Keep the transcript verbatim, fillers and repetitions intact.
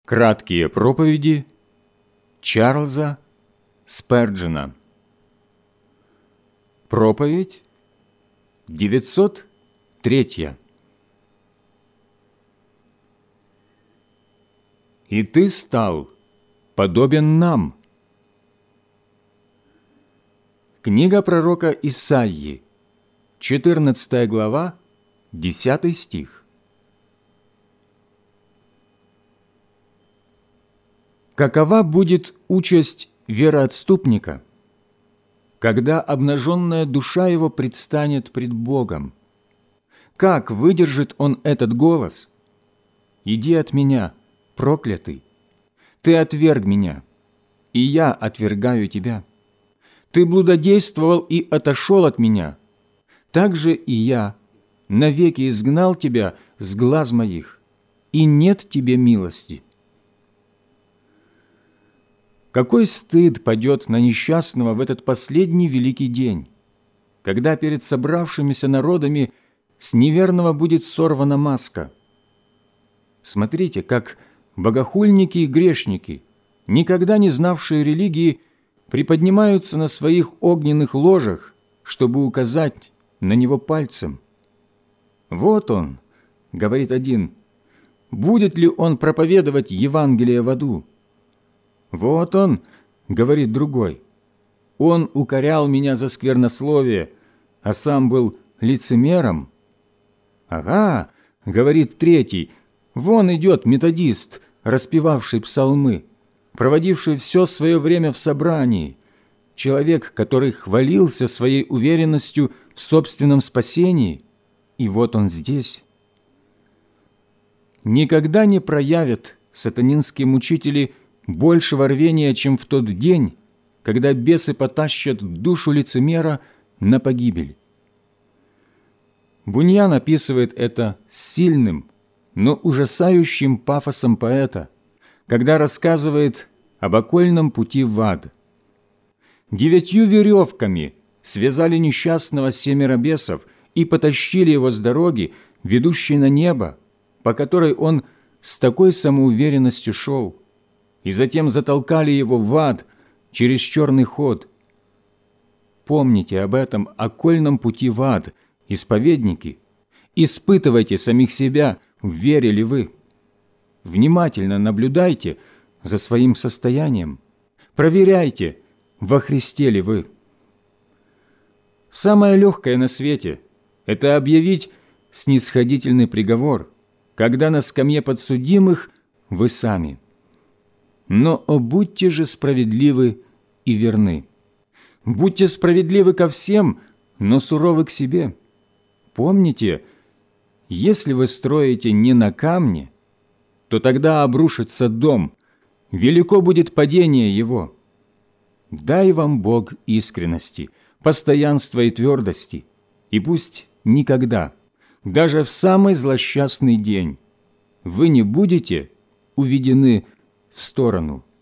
Краткие проповеди Чарльза Сперджена. Проповедь девятьсот третья. «И ты стал подобен нам». Книга пророка Исаии, четырнадцатая глава, десятый стих. Какова будет участь вероотступника, когда обнаженная душа его предстанет пред Богом? Как выдержит он этот голос? «Иди от меня, проклятый! Ты отверг меня, и я отвергаю тебя. Ты блудодействовал и отошел от меня. Так же и я навеки изгнал тебя с глаз моих, и нет тебе милости». Какой стыд падет на несчастного в этот последний великий день, когда перед собравшимися народами с неверного будет сорвана маска. Смотрите, как богохульники и грешники, никогда не знавшие религии, приподнимаются на своих огненных ложах, чтобы указать на него пальцем. «Вот он», — говорит один, — «будет ли он проповедовать Евангелие в аду?» «Вот он», — говорит другой, — «он укорял меня за сквернословие, а сам был лицемером». «Ага», — говорит третий, — «вон идет методист, распевавший псалмы, проводивший все свое время в собрании, человек, который хвалился своей уверенностью в собственном спасении, и вот он здесь». Никогда не проявят сатанинские мучители большего рвения, чем в тот день, когда бесы потащат душу лицемера на погибель. Буньян описывает это с сильным, но ужасающим пафосом поэта, когда рассказывает об окольном пути в ад. «Девятью веревками связали несчастного семеро бесов и потащили его с дороги, ведущей на небо, по которой он с такой самоуверенностью шел, и затем затолкали его в ад через черный ход. Помните об этом окольном пути в ад, исповедники, испытывайте самих себя, в вере ли вы. Внимательно наблюдайте за своим состоянием, проверяйте, во Христе ли вы. Самое легкое на свете – это объявить снисходительный приговор, когда на скамье подсудимых вы сами. Но о, будьте же справедливы и верны. Будьте справедливы ко всем, но суровы к себе. Помните, если вы строите не на камне, то тогда обрушится дом, велико будет падение его. Дай вам Бог искренности, постоянства и твердости, и пусть никогда, даже в самый злосчастный день, вы не будете уведены в сторону.